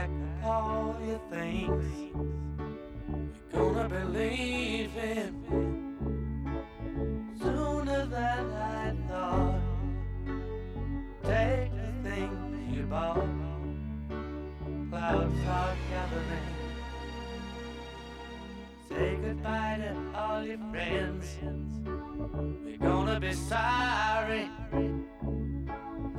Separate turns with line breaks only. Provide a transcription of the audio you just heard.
pack up all your things. We're gonna be leaving sooner than I thought. Take the things you bought. Clouds are gathering. Say goodbye to all your friends. We're gonna be sorry